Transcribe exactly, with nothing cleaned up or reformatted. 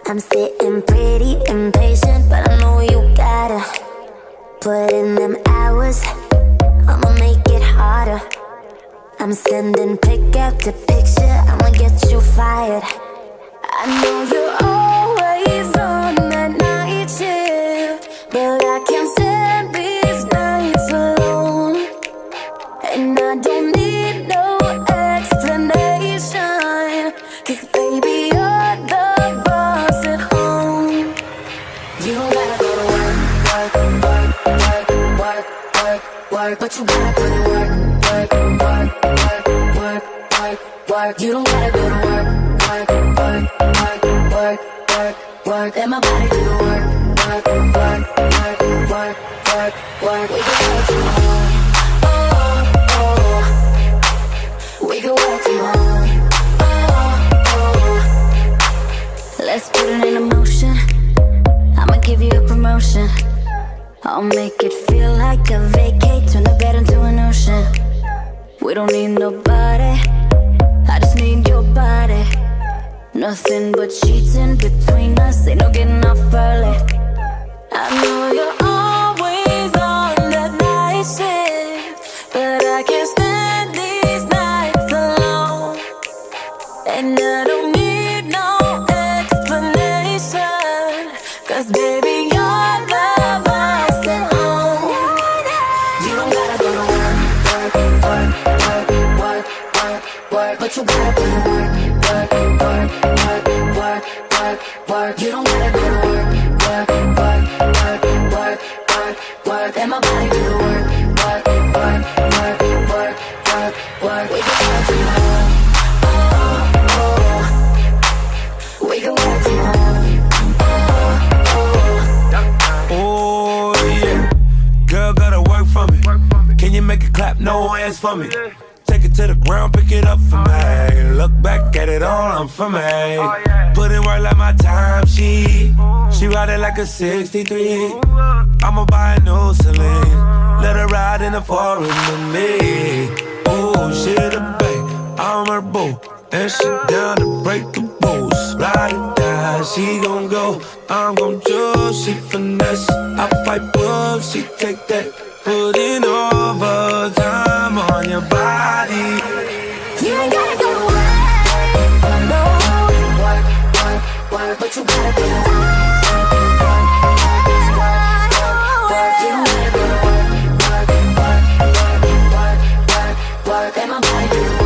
I'm sitting pretty impatient, but I know you gotta put in them hours. I'ma make it harder. I'm sending pick after picture, I'ma get you fired. I know you're always on that night shift, but I can't stand these nights alone. And I don't need no explanation, 'cause baby, you're the boss at home. You don't gotta go to work, work, work, work, work, work, work, but you gotta put in work, work, work, work, work, work, work. You don't gotta go to work, work, work, work, work, work, work. Let my body do the work, work, work, work, work, work, work. We can work tomorrow, oh, oh. We can work tomorrow, oh, oh. Let's put it in motion. I'ma give you a promotion. I'll make it feel like a vacate, turn the bed into an ocean. We don't need nobody, I just need your body. Nothing but sheets in between us, ain't no getting off early. I know you're always on that night shift, but I can't stand these nights alone. And I don't need no explanation, 'cause baby, you're the boss at home. You don't gotta go to work, work, work, work, work, work, work, but you gotta put in work, work, work, work, work, work, work. You don't gotta go to work, work, work, work, work, work, work. Let my body do the work, work, work, work, work, work, work. We can work tomorrow, oh, oh. We can work tomorrow, oh, oh. Oh yeah, girl gotta work for me. Can you make it clap? No hands for me. Take it to the ground, pick it up for me. Look back at it all, I'm for me. Put in work like my time, she She ride it like a sixty-three. I'ma buy a new Celine, let her ride in the foreign with me. Oh, she the babe, I'm her boo, and she down to break the rules. Ride or die, she gon' go, I'm gon' choose. She finesse, I fight bulls, she take that. Putting overtime on your body. You ain't gotta go to work, no. Work, work, work, but you gotta be work, work, work, work, work. You don't gotta go to work, work, work, work, work, work, work. Let my body do the work.